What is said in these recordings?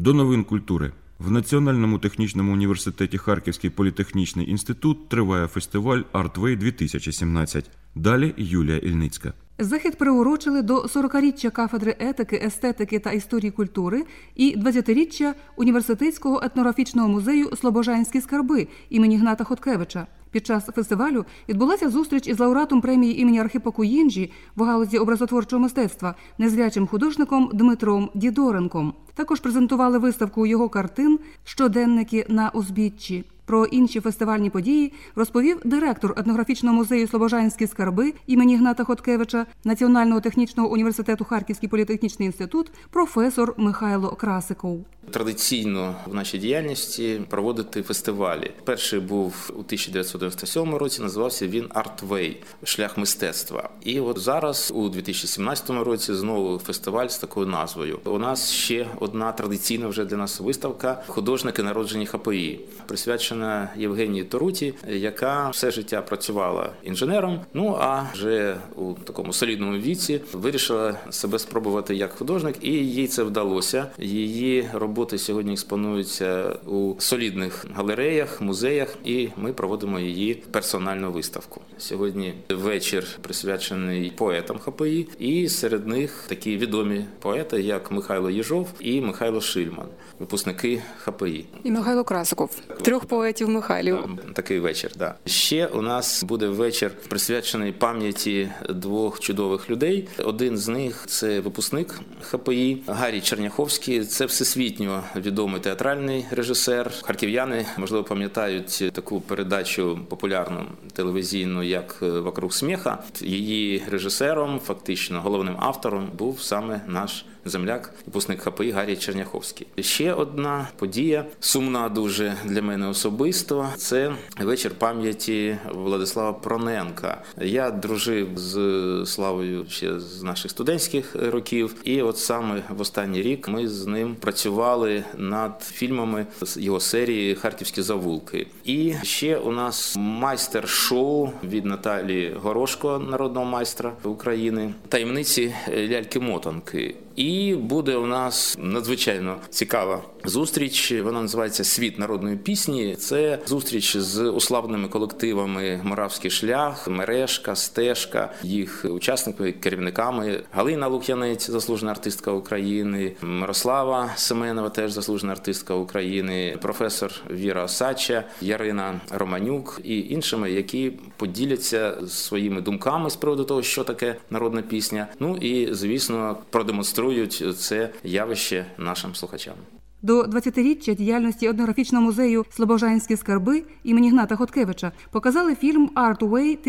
До новин культури. В Національному технічному університеті Харківський політехнічний інститут триває фестиваль «Артвей-2017». Далі Юлія Ільницька. Захід приурочили до 40-річчя кафедри етики, естетики та історії культури і 20-річчя Університетського етнографічного музею «Слобожанські скарби» імені Гната Хоткевича. Під час фестивалю відбулася зустріч із лауреатом премії імені Архипа Куїнджі в галузі образотворчого мистецтва, незрячим художником Дмитром Дідоренком. Також презентували виставку його картин «Щоденники на узбіччі». Про інші фестивальні події розповів директор етнографічного музею «Слобожанські скарби» імені Гната Хоткевича Національного технічного університету Харківський політехнічний інститут професор Михайло Красиков. Традиційно в нашій діяльності проводити фестивалі. Перший був у 1997 році, називався він «Артвей» – «Шлях мистецтва». І от зараз, у 2017 році, знову фестиваль з такою назвою. У нас ще одна традиційна вже для нас виставка «Художники, народжені ХПІ», присвячена Євгенії Торуті, яка все життя працювала інженером, а вже у такому солідному віці вирішила себе спробувати як художник, і їй це вдалося. Її роботи сьогодні експонуються у солідних галереях, музеях, і ми проводимо її персональну виставку. Сьогодні вечір присвячений поетам ХПІ, і серед них такі відомі поети, як Михайло Єжов і Михайло Шильман, випускники ХПІ. І Михайло Красиков. Трьох поетів Михайлів. Такий вечір, так. Ще у нас буде вечір присвячений пам'яті двох чудових людей. Один з них – це випускник ХПІ Гарій Черняховський. Це всесвітньо відомий театральний режисер. Харків'яни, можливо, пам'ятають таку передачу популярну телевізійну, як «Вокруг сміха». Її режисером, фактично головним автором, був саме наш земляк, випускник ХПІ Гарій Черняховський. Ще одна подія, сумна дуже для мене особисто, це вечір пам'яті Владислава Проненка. Я дружив з Славою ще з наших студентських років, і от саме в останній рік ми з ним працювали над фільмами з його серії «Харківські завулки». І ще у нас майстер-шоу від Наталії Горошко, народного майстра України, «Таємниці ляльки-мотанки». І буде у нас надзвичайно цікава зустріч, вона називається «Світ народної пісні». Це зустріч з уславленими колективами «Моравський шлях», «Мережка», «Стежка», їх учасниками, керівниками. Галина Лук'янець, заслужена артистка України, Мирослава Семенова, теж заслужена артистка України, професор Віра Осадча, Ярина Романюк і іншими, які поділяться своїми думками з приводу того, що таке народна пісня. І, звісно, продемонструють це явище нашим слухачам. До 20-річчя діяльності етнографічного музею «Слобожанські скарби» імені Гната Хоткевича показали фільм «Артвей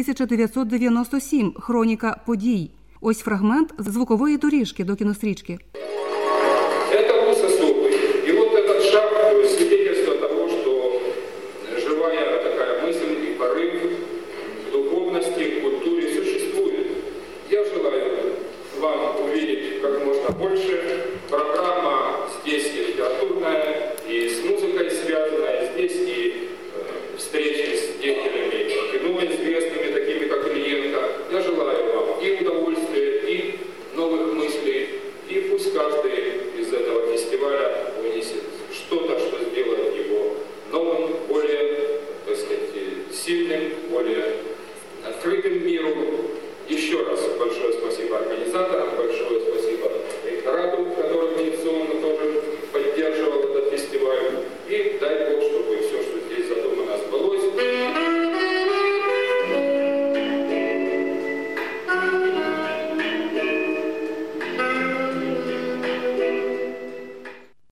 1997. Хроніка подій». Ось фрагмент з звукової доріжки до кінострічки. Это вуз особый. И вот этот шаг свидетельство того, что живая такая мысль и порыв в духовности, в культуре существует. Я желаю вам увидеть как можно больше